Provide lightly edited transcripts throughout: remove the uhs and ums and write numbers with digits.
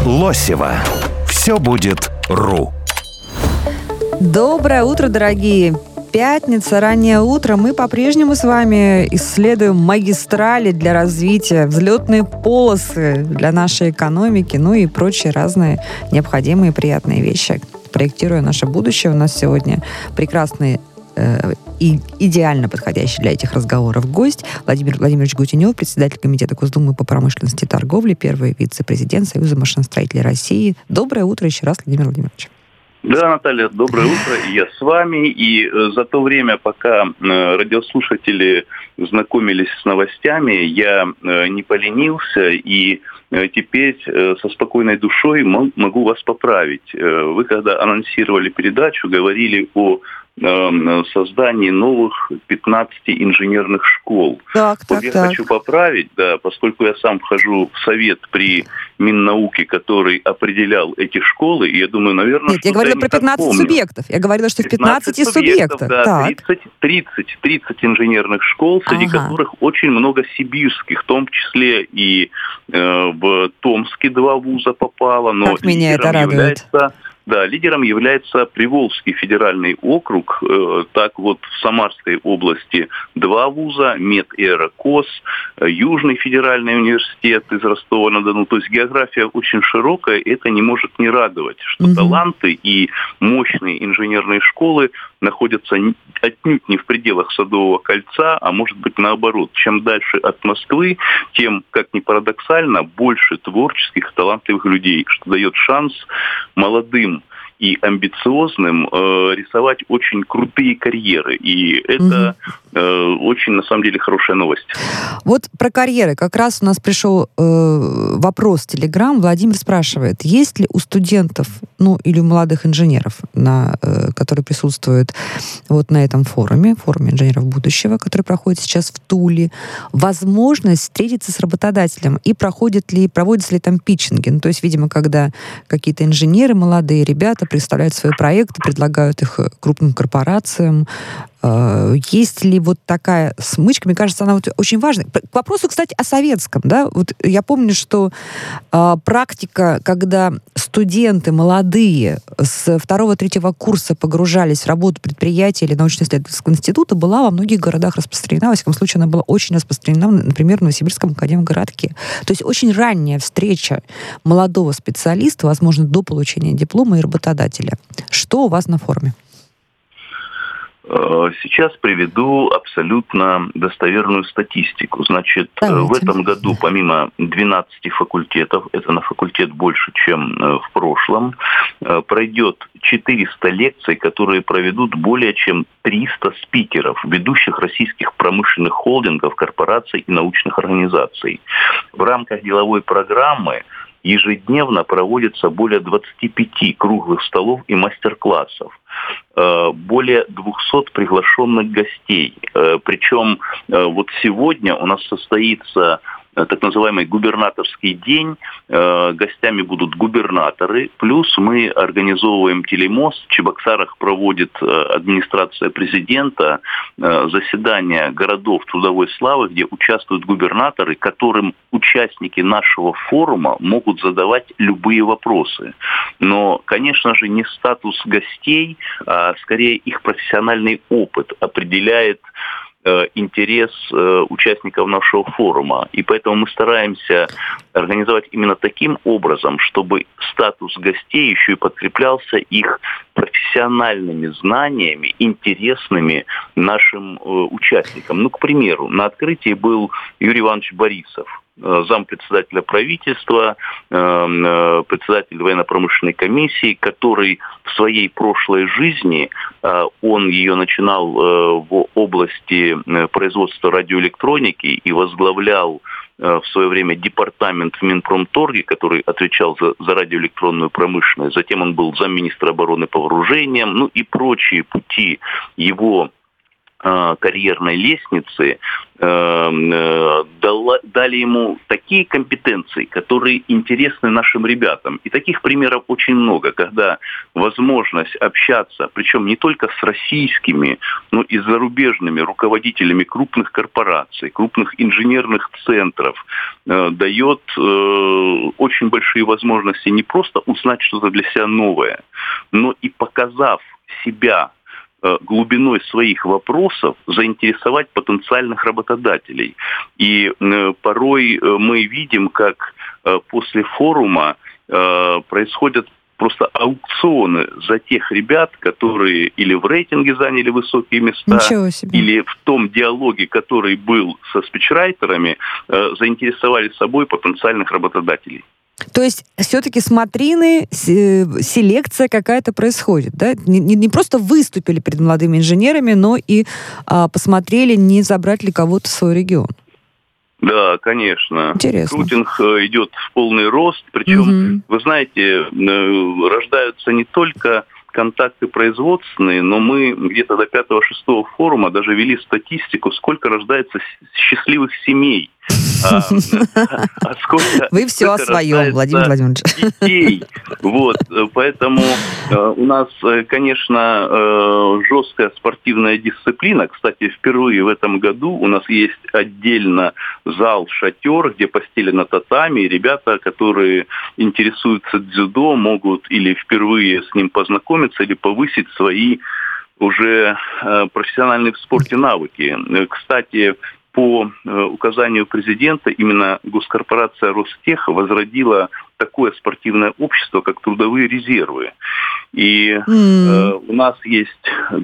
Лосева. Все будет РУ. Доброе утро, дорогие! Пятница, раннее утро. Мы по-прежнему с вами исследуем магистрали для развития, взлетные полосы для нашей экономики, ну и прочие разные необходимые и приятные вещи. Проектируя наше будущее, у нас сегодня прекрасный и идеально подходящий для этих разговоров гость Владимир Владимирович Гутенев, председатель комитета Госдумы по промышленности и торговле, первый вице-президент Союза машиностроителей России. Доброе утро еще раз, Владимир Владимирович. Да, Наталья, доброе утро. Я с вами. И за то время, пока радиослушатели знакомились с новостями, я не поленился и теперь со спокойной душой могу вас поправить. Вы, когда анонсировали передачу, говорили о создании новых 15 инженерных школ. Я хочу поправить, да, поскольку я сам вхожу в совет при Миннауке, который определял эти школы, и я думаю, наверное... Нет, я говорила про 15 субъектов. Я говорила, что в 15 субъектов. Да, 30 инженерных школ, среди которых очень много сибирских, в том числе и в Томске 2 вуза попало, но как меня это радует. Да, лидером является Приволжский федеральный округ. Так вот, в Самарской области 2 вуза, МЕД и Аэрокос, Южный федеральный университет из Ростова-на-Дону. То есть география очень широкая, и это не может не радовать, что таланты и мощные инженерные школы находятся отнюдь не в пределах Садового кольца, а может быть наоборот. Чем дальше от Москвы, тем, как ни парадоксально, больше творческих, талантливых людей, что дает шанс молодым и амбициозным рисовать очень крутые карьеры. И это очень, на самом деле, хорошая новость. Вот про карьеры. Как раз у нас пришел вопрос в Телеграм. Владимир спрашивает, есть ли у студентов, ну, или у молодых инженеров, которые присутствуют вот на этом форуме инженеров будущего, который проходит сейчас в Туле, возможность встретиться с работодателем? И проводятся ли там питчинги? Ну, то есть, видимо, когда какие-то инженеры, молодые ребята представляют свои проекты, предлагают их крупным корпорациям. Есть ли вот такая смычка? Мне кажется, она вот очень важна. К вопросу, кстати, о советском. Да? Вот я помню, что практика, когда студенты молодые с 2-3 курса погружались в работу предприятия или научно-исследовательского института, была во многих городах распространена. Во всяком случае, она была очень распространена, например, в Новосибирском академгородке. То есть очень ранняя встреча молодого специалиста, возможно, до получения диплома и работодателя. Что у вас на форуме? Сейчас приведу абсолютно достоверную статистику. Значит, в этом году помимо 12 факультетов, это на факультет больше, чем в прошлом, пройдет 400 лекций, которые проведут более чем 300 спикеров, ведущих российских промышленных холдингов, корпораций и научных организаций. В рамках деловой программы ежедневно проводится более 25 круглых столов и мастер-классов. Более 200 приглашенных гостей. Причем вот сегодня у нас состоится так называемый губернаторский день. Гостями будут губернаторы. Плюс мы организовываем телемост. В Чебоксарах проводит администрация президента заседания городов трудовой славы, где участвуют губернаторы, которым участники нашего форума могут задавать любые вопросы. Но, конечно же, не статус гостей, а скорее их профессиональный опыт определяет интерес участников нашего форума. И поэтому мы стараемся организовать именно таким образом, чтобы статус гостей еще и подкреплялся их профессиональными знаниями, интересными нашим участникам. Ну, к примеру, на открытии был Юрий Иванович Борисов, зампредседателя правительства, председатель военно-промышленной комиссии, который в своей прошлой жизни, он ее начинал в области производства радиоэлектроники и возглавлял в свое время департамент в Минпромторге, который отвечал за радиоэлектронную промышленность. Затем он был замминистра обороны по вооружениям, ну и прочие пути его карьерной лестницы, дали ему такие компетенции, которые интересны нашим ребятам. И таких примеров очень много, когда возможность общаться, причем не только с российскими, но и с зарубежными руководителями крупных корпораций, крупных инженерных центров, дает очень большие возможности не просто узнать что-то для себя новое, но и, показав себя глубиной своих вопросов, заинтересовать потенциальных работодателей. И порой мы видим, как после форума происходят просто аукционы за тех ребят, которые или в рейтинге заняли высокие места, или в том диалоге, который был со спичрайтерами, заинтересовали собой потенциальных работодателей. То есть все-таки смотрины, селекция какая-то происходит, да? Не просто выступили перед молодыми инженерами, но и посмотрели, не забрать ли кого-то в свой регион. Да, конечно. Интересно. Рекрутинг идет в полный рост, причем, вы знаете, рождаются не только контакты производственные, но мы где-то до 5-6 форума даже вели статистику, сколько рождается счастливых семей. Вы все о своем, Владимир Владимирович. Детей. Вот, поэтому у нас, конечно, жесткая спортивная дисциплина. Кстати, впервые в этом году у нас есть отдельно зал-шатер, где постелено татами. Ребята, которые интересуются дзюдо, могут или впервые с ним познакомиться, или повысить свои уже профессиональные в спорте навыки. Кстати, по указанию президента именно госкорпорация Ростех возродила такое спортивное общество, как трудовые резервы. И у нас есть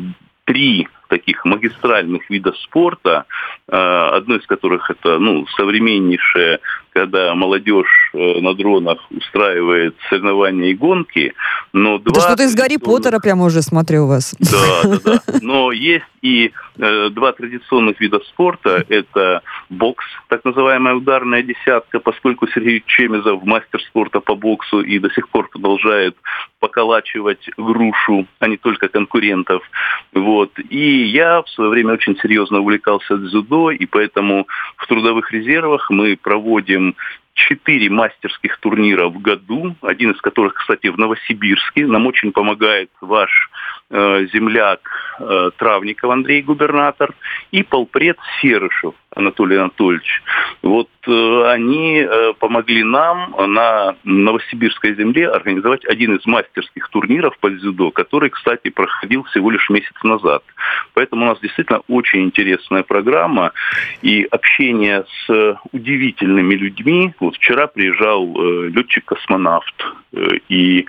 3 таких магистральных видов спорта, одно из которых это современнейшее, когда молодежь на дронах устраивает соревнования и гонки. Но это что-то из Гарри Поттера прямо уже смотрю у вас. Да. Но есть и 2 традиционных вида спорта. Это бокс, так называемая ударная десятка, поскольку Сергей Чемезов мастер спорта по боксу и до сих пор продолжает поколачивать грушу, а не только конкурентов. Вот. И я в свое время очень серьезно увлекался дзюдо, и поэтому в трудовых резервах мы проводим 4 мастерских турнира в году, один из которых, кстати, в Новосибирске. Нам очень помогает ваш земляк Травников Андрей, губернатор, и полпред Серышев Анатолий Анатольевич. Вот они помогли нам на новосибирской земле организовать один из мастерских турниров по дзюдо, который, кстати, проходил всего лишь месяц назад. Поэтому у нас действительно очень интересная программа, и общение с удивительными людьми. Вот вчера приезжал летчик-космонавт, и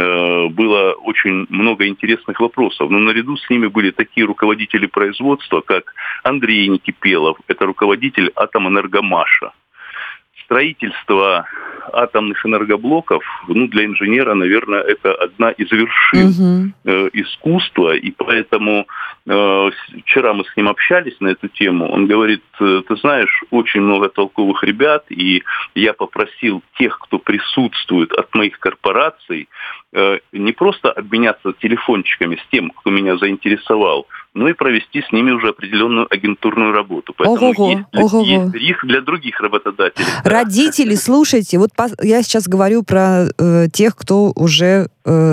было очень много интересных вопросов. Но наряду с ними были такие руководители производства, как Андрей Никипелов, это руководитель Атомэнергомаша. Строительство атомных энергоблоков, для инженера, наверное, это одна из вершин искусства, и поэтому вчера мы с ним общались на эту тему. Он говорит: ты знаешь, очень много толковых ребят, и я попросил тех, кто присутствует от моих корпораций, не просто обменяться телефончиками с тем, кто меня заинтересовал, но и провести с ними уже определенную агентурную работу. Поэтому есть риск для других работодателей. Родители, слушайте, вот я сейчас говорю про тех, кто уже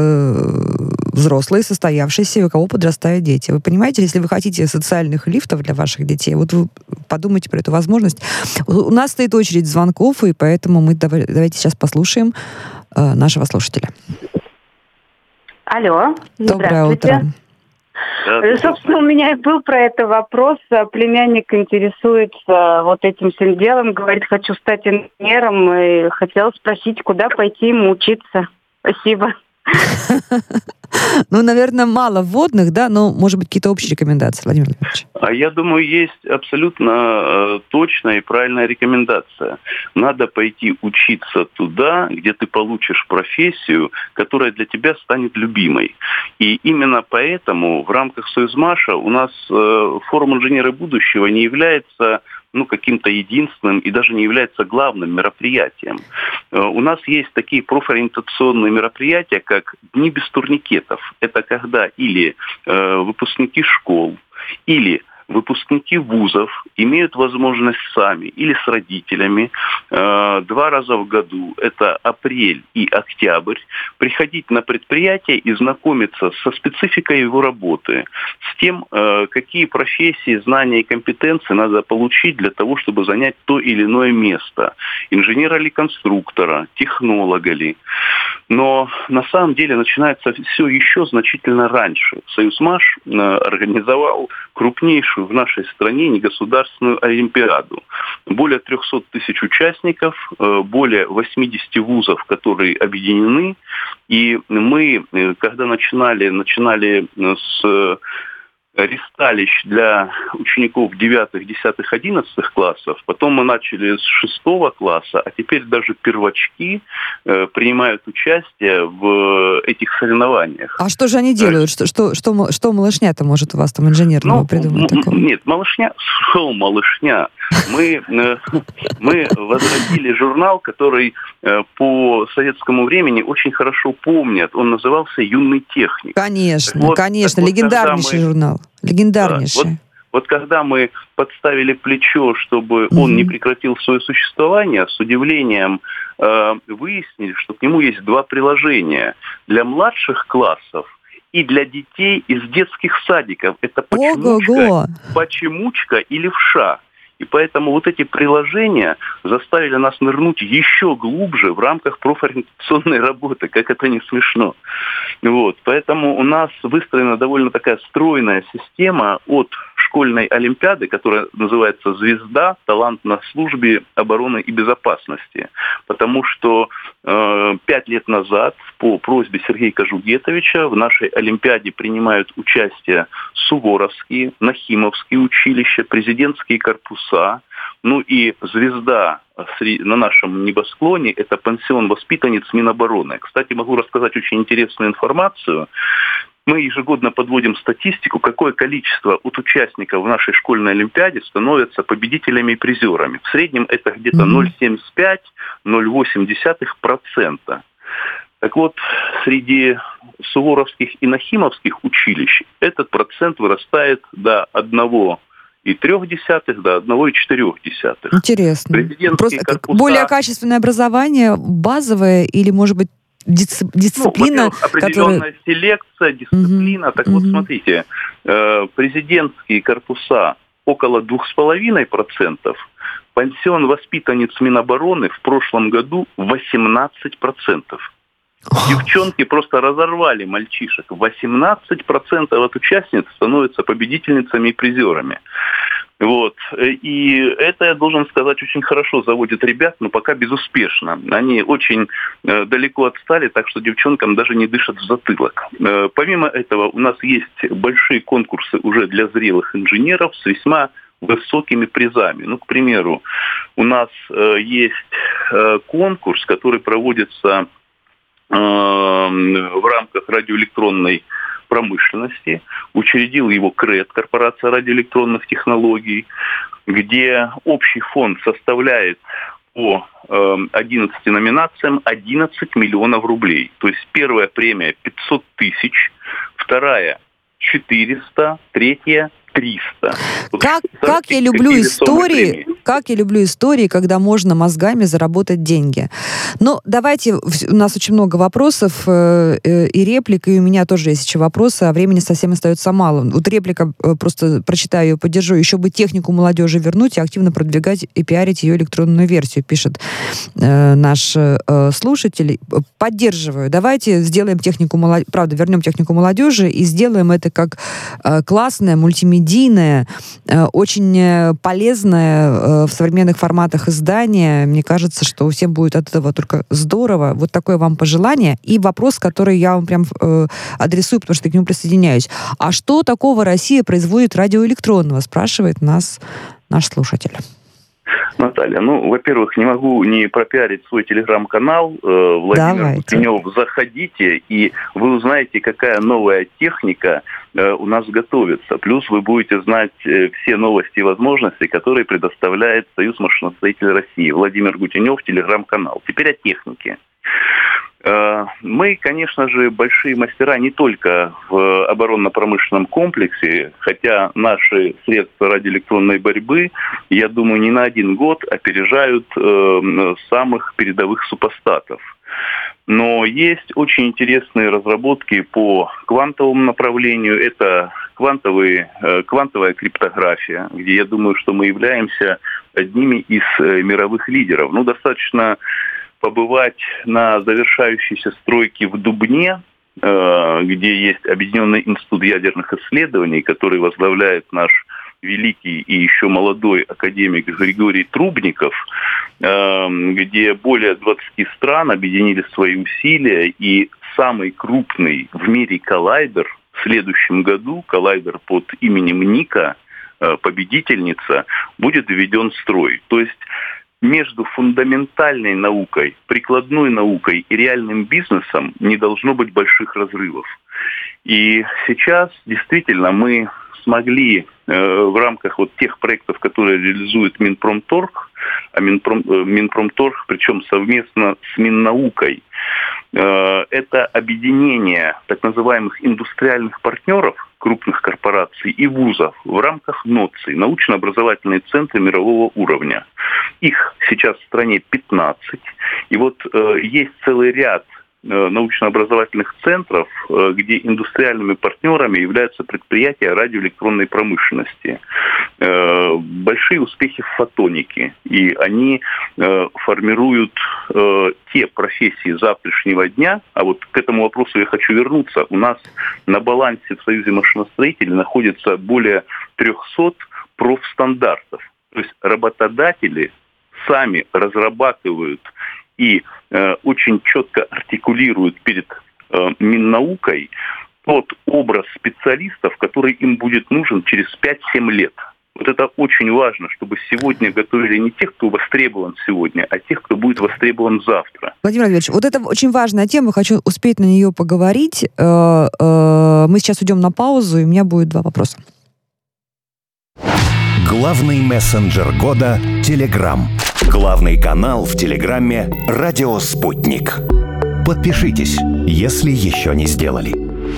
взрослые, состоявшиеся, у кого подрастают дети. Вы понимаете, если вы хотите социальных лифтов для ваших детей, вот вы подумайте про эту возможность. У нас стоит очередь звонков, и поэтому мы давайте сейчас послушаем нашего слушателя. Алло, доброе утро. Собственно, у меня и был про это вопрос. Племянник интересуется вот этим всем делом, говорит, хочу стать инженером, и хотел спросить, куда пойти ему учиться. Спасибо. Наверное, мало вводных, да, но, может быть, какие-то общие рекомендации, Владимир Владимирович? А я думаю, есть абсолютно точная и правильная рекомендация. Надо пойти учиться туда, где ты получишь профессию, которая для тебя станет любимой. И именно поэтому в рамках Союзмаша у нас форум «Инженеры будущего» не является каким-то единственным и даже не является главным мероприятием. У нас есть такие профориентационные мероприятия, как Дни без турникетов. Это когда или выпускники школ, или выпускники вузов имеют возможность сами или с родителями 2 раза в году, это апрель и октябрь, приходить на предприятие и знакомиться со спецификой его работы, с тем, какие профессии, знания и компетенции надо получить для того, чтобы занять то или иное место. Инженера ли, конструктора, технолога ли. Но на самом деле начинается все еще значительно раньше. Союзмаш организовал крупнейшую в нашей стране негосударственную олимпиаду. Более 300 тысяч участников, более 80 вузов, которые объединены. И мы, когда начинали с ристалищ для учеников 9, 10, 11 классов. Потом мы начали с 6 класса, а теперь даже первачки принимают участие в этих соревнованиях. А что же они делают? Что малышня-то может у вас там инженерного придумать такого? Нет, малышня. Мы возродили журнал, который по советскому времени очень хорошо помнят. Он назывался «Юный техник». Конечно, легендарнейший журнал. Легендарнейший. Да, вот когда мы подставили плечо, чтобы он не прекратил свое существование, с удивлением выяснили, что к нему есть 2 приложения. Для младших классов и для детей из детских садиков. Это почемучка и левша. И поэтому вот эти приложения заставили нас нырнуть еще глубже в рамках профориентационной работы, как это не смешно. Вот. Поэтому у нас выстроена довольно такая стройная система от школьной олимпиады, которая называется «Звезда. Талант на службе обороны и безопасности». Потому что 5 лет назад по просьбе Сергея Кожугетовича в нашей олимпиаде принимают участие Суворовские, Нахимовские училища, президентские корпуса. Ну и звезда на нашем небосклоне – это пансион воспитанниц Минобороны. Кстати, могу рассказать очень интересную информацию. Мы ежегодно подводим статистику, какое количество от участников в нашей школьной олимпиаде становятся победителями и призерами. В среднем это где-то 0,75-0,8%. Так вот, среди суворовских и нахимовских училищ этот процент вырастает до 1,3, до 1,4. Интересно. Просто более качественное образование, базовое или, может быть, дисциплина, определенная селекция, дисциплина. Так вот, смотрите, президентские корпуса около 2,5%, пансион воспитанниц Минобороны в прошлом году 18%. Девчонки просто разорвали мальчишек. 18% от участниц становятся победительницами и призерами. Вот. И это, я должен сказать, очень хорошо заводит ребят, но пока безуспешно. Они очень далеко отстали, так что девчонкам даже не дышат в затылок. Помимо этого, у нас есть большие конкурсы уже для зрелых инженеров с весьма высокими призами. Ну, к примеру, у нас есть конкурс, который проводится в рамках радиоэлектронной промышленности. Учредил его КРЭТ, Корпорация радиоэлектронных технологий, где общий фонд составляет по 11 номинациям 11 миллионов рублей. То есть первая премия 500 тысяч, вторая 400, третья 300. Как я люблю истории, когда можно мозгами заработать деньги. Но давайте, у нас очень много вопросов и реплик, и у меня тоже есть еще вопросы, а времени совсем остается мало. Вот реплика, просто прочитаю ее, поддержу. Еще бы технику молодежи вернуть и активно продвигать и пиарить ее электронную версию, пишет наш слушатель. Поддерживаю. Давайте сделаем технику молодежи, правда, вернем технику молодежи и сделаем это как классное мультимедийное, очень полезное в современных форматах издание. Мне кажется, что всем будет от этого только здорово. Вот такое вам пожелание. И вопрос, который я вам прям адресую, потому что к нему присоединяюсь. А что такого Россия производит радиоэлектронного? Спрашивает нас наш слушатель. Наталья, во-первых, не могу не пропиарить свой телеграм-канал. Владимир Гутенев, заходите, и вы узнаете, какая новая техника у нас готовится. Плюс вы будете знать все новости и возможности, которые предоставляет Союз машиностроителей России. Владимир Гутенев, телеграм-канал. Теперь о технике. Мы, конечно же, большие мастера не только в оборонно-промышленном комплексе, хотя наши средства радиоэлектронной борьбы, я думаю, не на один год опережают самых передовых супостатов. Но есть очень интересные разработки по квантовому направлению. Это квантовая криптография, где я думаю, что мы являемся одними из мировых лидеров. Достаточно побывать на завершающейся стройке в Дубне, где есть Объединенный институт ядерных исследований, который возглавляет наш великий и еще молодой академик Григорий Трубников, где более 20 стран объединили свои усилия, и самый крупный в мире коллайдер в следующем году, коллайдер под именем Ника, победительница, будет введен в строй. То есть между фундаментальной наукой, прикладной наукой и реальным бизнесом не должно быть больших разрывов. И сейчас действительно мы смогли в рамках тех проектов, которые реализует Минпромторг, Минпромторг, причем совместно с Миннаукой, это объединение так называемых индустриальных партнеров, крупных корпораций и вузов в рамках НОЦИ, научно-образовательные центры мирового уровня. Их сейчас в стране 15. И есть целый ряд научно-образовательных центров, где индустриальными партнерами являются предприятия радиоэлектронной промышленности. Большие успехи в фотонике, и они формируют те профессии завтрашнего дня. А к этому вопросу я хочу вернуться. У нас на балансе в Союзе машиностроителей находится более 300 профстандартов. То есть работодатели сами разрабатывают и очень четко артикулируют перед Миннаукой тот образ специалистов, который им будет нужен через 5-7 лет. Это очень важно, чтобы сегодня готовили не тех, кто востребован сегодня, а тех, кто будет востребован завтра. Владимир Владимирович, это очень важная тема, хочу успеть на нее поговорить. Мы сейчас уйдем на паузу, и у меня будет 2 вопроса. Главный мессенджер года – Telegram. Главный канал в Телеграме – Радио Спутник. Подпишитесь, если еще не сделали.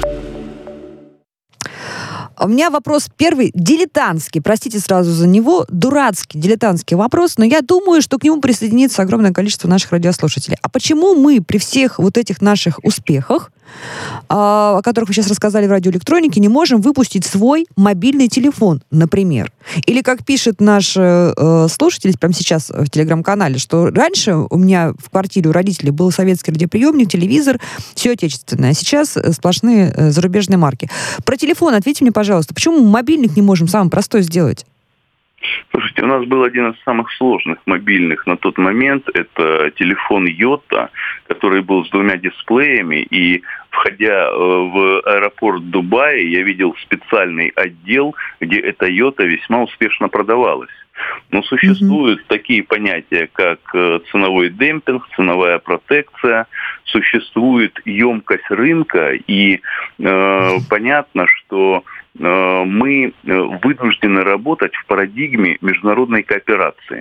У меня вопрос первый, дилетантский, простите сразу за него, дурацкий, дилетантский вопрос, но я думаю, что к нему присоединится огромное количество наших радиослушателей. А почему мы при всех этих наших успехах, о которых вы сейчас рассказали в радиоэлектронике, не можем выпустить свой мобильный телефон, например? Или, как пишет наш слушатель прямо сейчас в телеграм-канале, что раньше у меня в квартире у родителей был советский радиоприемник, телевизор, все отечественное, а сейчас сплошные зарубежные марки. Про телефон ответьте мне, пожалуйста, почему мы мобильник не можем самый простой сделать? Слушайте, у нас был один из самых сложных мобильных на тот момент. Это телефон Йота, который был с 2 дисплеями. И, входя в аэропорт Дубая, я видел специальный отдел, где эта Йота весьма успешно продавалась. Но существуют такие понятия, как ценовой демпинг, ценовая протекция, существует емкость рынка, и понятно, что мы вынуждены работать в парадигме международной кооперации.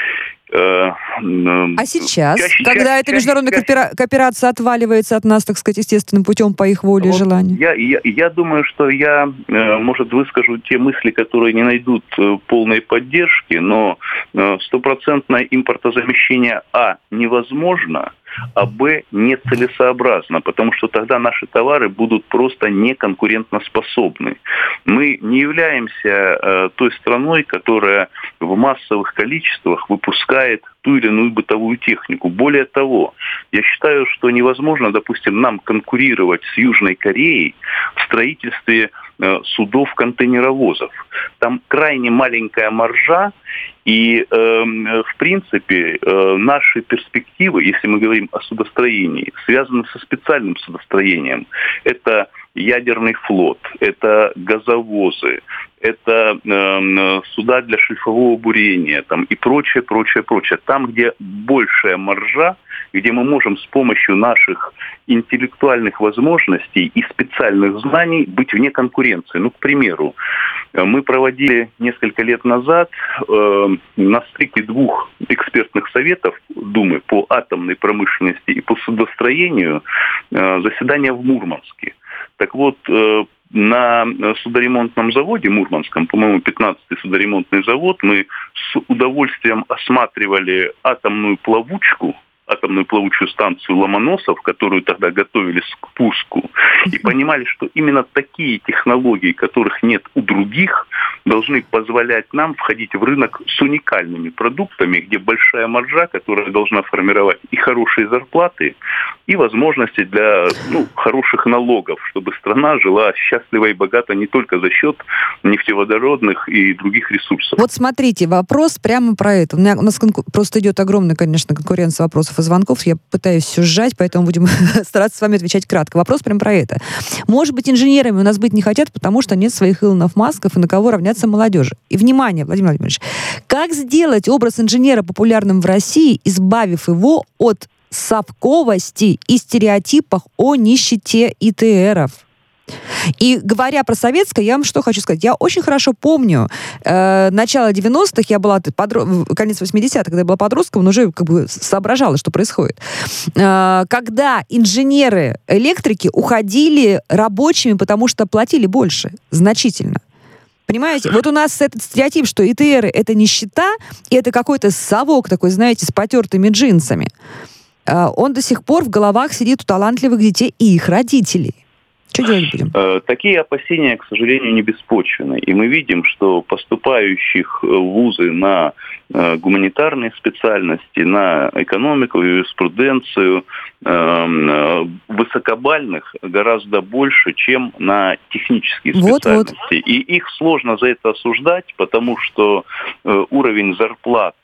А сейчас, когда эта международная кооперация отваливается от нас, так сказать, естественным путем по их воле и желанию? Я думаю, что я, может, выскажу те мысли, которые не найдут полной поддержки, но стопроцентное импортозамещение невозможно, а нецелесообразно, потому что тогда наши товары будут просто неконкурентоспособны. Мы не являемся той страной, которая в массовых количествах выпускает ту или иную бытовую технику. Более того, я считаю, что невозможно, допустим, нам конкурировать с Южной Кореей в строительстве судов-контейнеровозов. Там крайне маленькая маржа, и, в принципе, наши перспективы, если мы говорим о судостроении, связаны со специальным судостроением. Это ядерный флот, это газовозы, это суда для шлифового бурения там, и прочее. Там, где большая маржа, где мы можем с помощью наших интеллектуальных возможностей и специальных знаний быть вне конкуренции. Ну, к примеру, мы проводили несколько лет назад на стыке 2 экспертных советов Думы по атомной промышленности и по судостроению заседание в Мурманске. Так вот, на судоремонтном заводе Мурманском, по-моему, 15-й судоремонтный завод, мы с удовольствием осматривали атомную плавучую станцию Ломоносов, которую тогда готовились к пуску, и понимали, что именно такие технологии, которых нет у других, должны позволять нам входить в рынок с уникальными продуктами, где большая маржа, которая должна формировать и хорошие зарплаты, и возможности для хороших налогов, чтобы страна жила счастливо и богато не только за счет нефтеводородных и других ресурсов. Вот смотрите, вопрос прямо про это. У нас просто идет огромная, конечно, конкуренция вопросов и звонков. Я пытаюсь все сжать, поэтому будем стараться с вами отвечать кратко. Вопрос прямо про это. Может быть, инженерами у нас быть не хотят, потому что нет своих Илонов, Масков, и на кого равняться молодежи. И, внимание, Владимир Владимирович, как сделать образ инженера популярным в России, избавив его от совковости и стереотипах о нищете ИТРов? И говоря про советское, я вам что хочу сказать. Я очень хорошо помню начало 90-х, я была конец 80-х, когда я была подростком, но уже соображала, что происходит. Когда инженеры-электрики уходили рабочими, потому что платили больше, значительно. Понимаете? Вот у нас этот стереотип, что ИТРы — это нищета, и это какой-то совок такой, знаете, с потертыми джинсами. Он до сих пор в головах сидит у талантливых детей и их родителей. Что делать будем? Такие опасения, к сожалению, не беспочвены. И мы видим, что поступающих в вузы на гуманитарные специальности, на экономику, юриспруденцию, высокобальных гораздо больше, чем на технические специальности. Вот. И их сложно за это осуждать, потому что уровень зарплат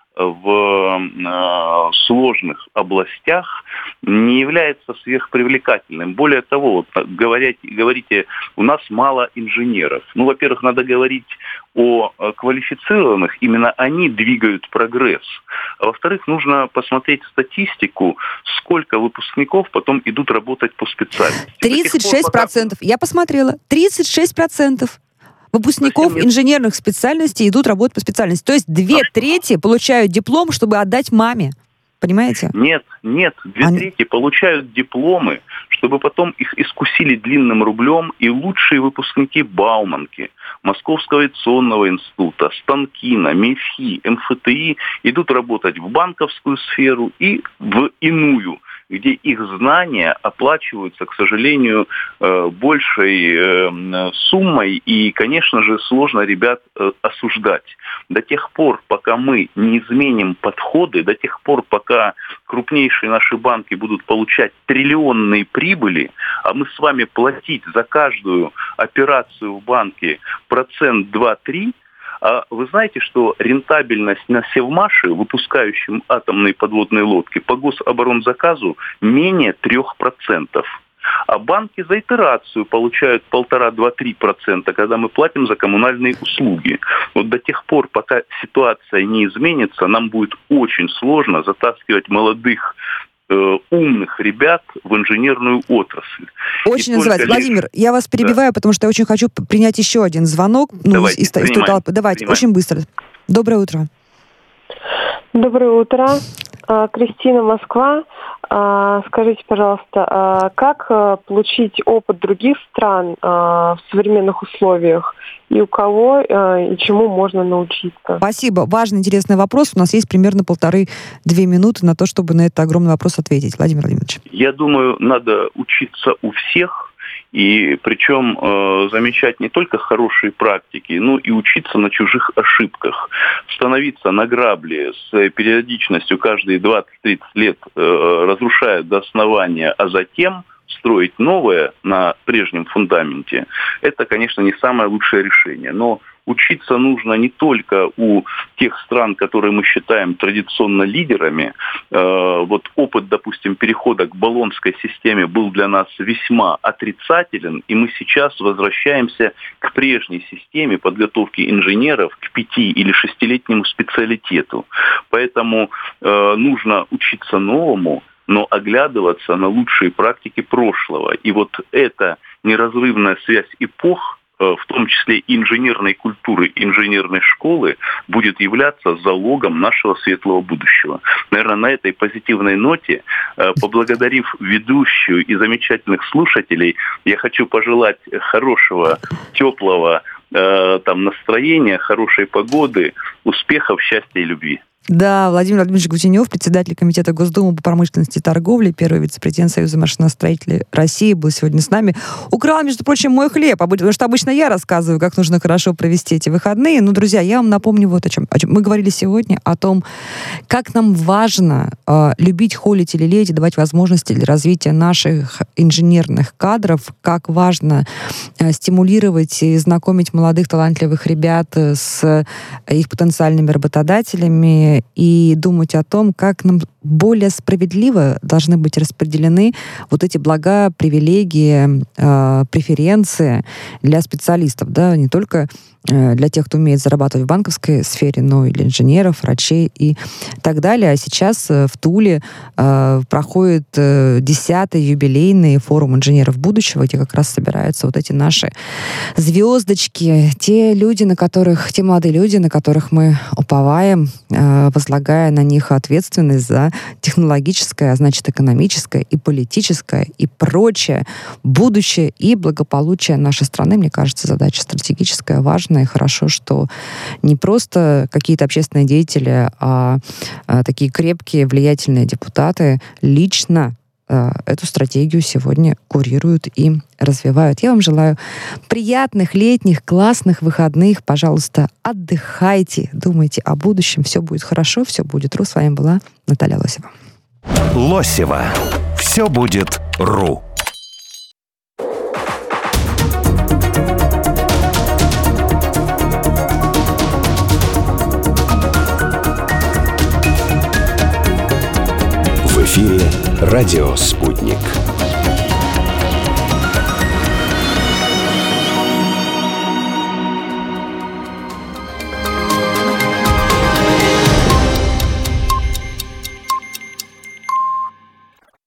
в сложных областях не является сверхпривлекательным. Более того, говорите, у нас мало инженеров. Во-первых, надо говорить о квалифицированных, именно они двигают прогресс. А во-вторых, нужно посмотреть статистику, сколько выпускников потом идут работать по специальности. 36%. Я посмотрела. 36%. Выпускников инженерных специальностей идут работать по специальности. То есть 2/3 получают диплом, чтобы отдать маме. Понимаете? Нет. 2/3 получают дипломы, чтобы потом их искусили длинным рублем, и лучшие выпускники Бауманки, Московского авиационного института, Станкина, МИФИ, МФТИ идут работать в банковскую сферу и в иную, где их знания оплачиваются, к сожалению, большей суммой, и, конечно же, сложно ребят осуждать. До тех пор, пока мы не изменим подходы, до тех пор, пока крупнейшие наши банки будут получать триллионные прибыли, а мы с вами платить за каждую операцию в банке 1%, 2-3%, а вы знаете, что рентабельность на Севмаше, выпускающем атомные подводные лодки, по гособоронзаказу менее 3%. А банки за итерацию получают 1,5-2-3%, когда мы платим за коммунальные услуги. Вот до тех пор, пока ситуация не изменится, нам будет очень сложно затаскивать молодых умных ребят в инженерную отрасль. Очень называется. Владимир, я вас перебиваю, потому что я очень хочу принять еще один звонок. Давайте, из той толпы. Давайте, очень быстро. Доброе утро. Доброе утро. Кристина, Москва. Скажите, пожалуйста, как получить опыт других стран в современных условиях? И у кого и чему можно научиться? Спасибо. Важный, интересный вопрос. У нас есть примерно 1,5-2 минуты на то, чтобы на этот огромный вопрос ответить. Владимир Владимирович. Я думаю, надо учиться у всех. И причем замечать не только хорошие практики, но и учиться на чужих ошибках. Становиться на грабли с периодичностью каждые 20-30 лет, разрушая до основания, а затем строить новое на прежнем фундаменте, это, конечно, не самое лучшее решение. Но учиться нужно не только у тех стран, которые мы считаем традиционно лидерами. Вот опыт, допустим, перехода к болонской системе был для нас весьма отрицателен, и мы сейчас возвращаемся к прежней системе подготовки инженеров к 5- или 6-летнему специалитету. Поэтому нужно учиться новому, но оглядываться на лучшие практики прошлого. И вот эта неразрывная связь эпох, в том числе инженерной культуры, инженерной школы, будет являться залогом нашего светлого будущего. Наверное, на этой позитивной ноте, поблагодарив ведущую и замечательных слушателей, я хочу пожелать хорошего, теплого настроения, хорошей погоды, успехов, счастья и любви. Да, Владимир Владимирович Гусенев, председатель Комитета Госдумы по промышленности и торговле, первый вице-президент Союза машиностроителей России, был сегодня с нами. Украл, между прочим, мой хлеб, потому что обычно я рассказываю, как нужно хорошо провести эти выходные. Но, друзья, я вам напомню вот о чем. Мы говорили сегодня о том, как нам важно любить, холить и лелеять и давать возможности для развития наших инженерных кадров, как важно стимулировать и знакомить молодых талантливых ребят с их потенциальными работодателями, и думать о том, как нам более справедливо должны быть распределены вот эти блага, привилегии, преференции для специалистов, да, не только для тех, кто умеет зарабатывать в банковской сфере, но и для инженеров, врачей и так далее. А сейчас в Туле проходит 10-й юбилейный форум инженеров будущего, где как раз собираются вот эти наши звездочки, те молодые люди, на которых мы уповаем, возлагая на них ответственность за технологическое, а значит экономическое и политическое и прочее будущее и благополучие нашей страны. Мне кажется, задача стратегическая, важная, и хорошо, что не просто какие-то общественные деятели, а такие крепкие, влиятельные депутаты лично эту стратегию сегодня курируют и развивают. Я вам желаю приятных, летних, классных выходных. Пожалуйста, отдыхайте, думайте о будущем. Все будет хорошо, все будет ру. С вами была Наталья Лосева. Лосева. Все будет ру. В эфире «Радио Спутник».